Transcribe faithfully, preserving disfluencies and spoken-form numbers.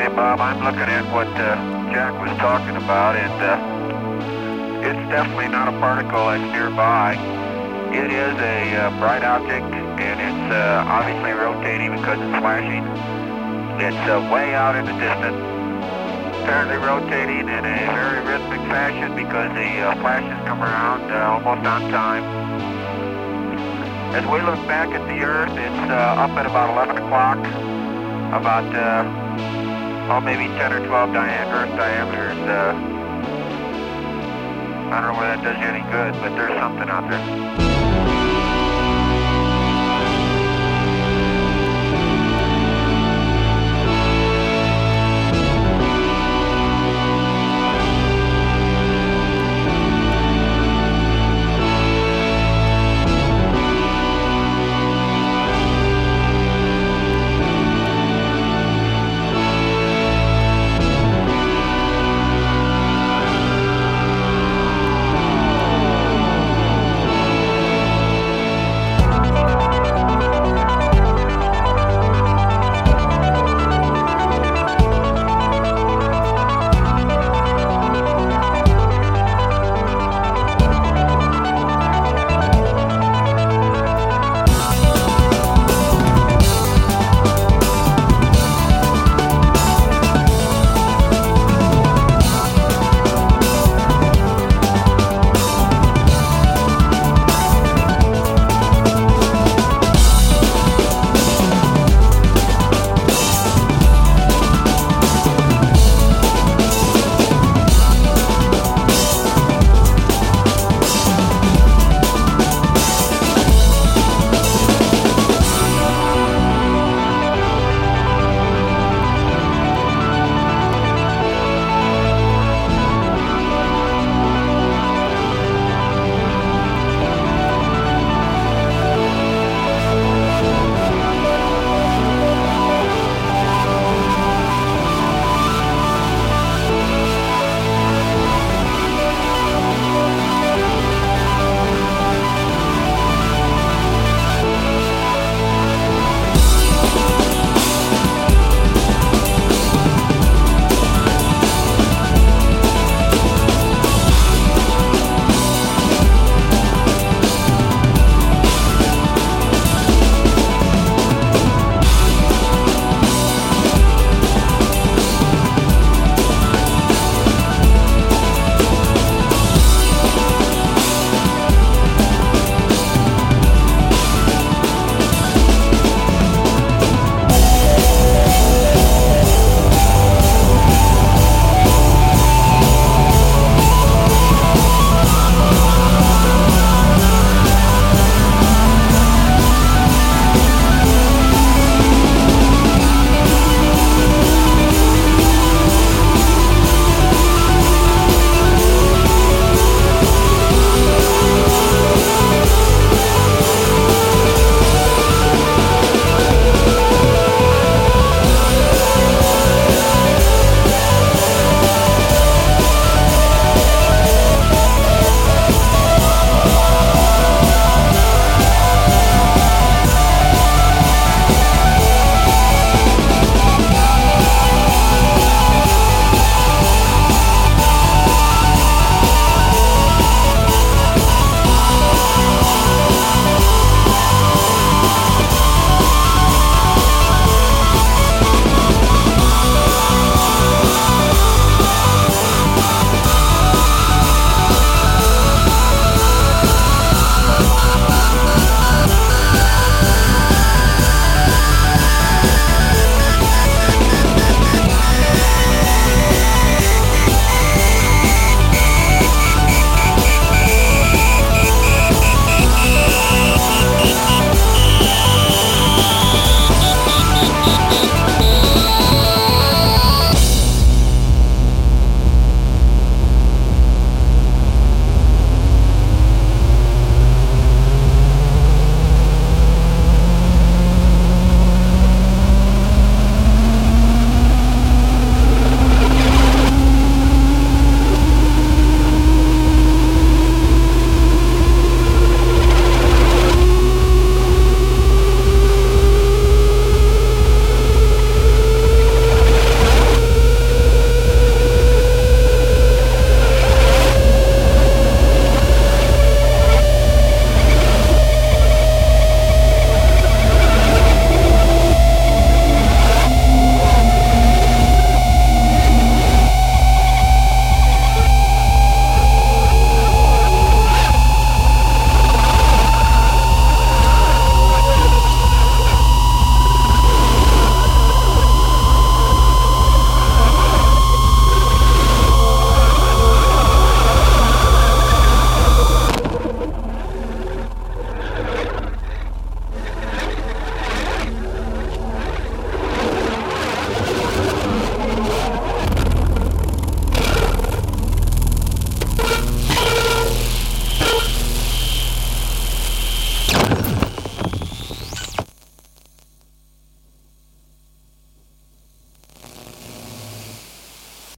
Bob, I'm looking at what uh, Jack was talking about, and uh, it's definitely not a particle that's nearby. It is a uh, bright object, and it's uh, obviously rotating because it's flashing. It's uh, way out in the distance, apparently rotating in a very rhythmic fashion because the uh, flashes come around uh, almost on time. As we look back at the Earth, it's uh, up at about eleven o'clock, about uh, oh, maybe ten or twelve dia Earth diameters. Uh, I don't know whether that does you any good, but there's something out there.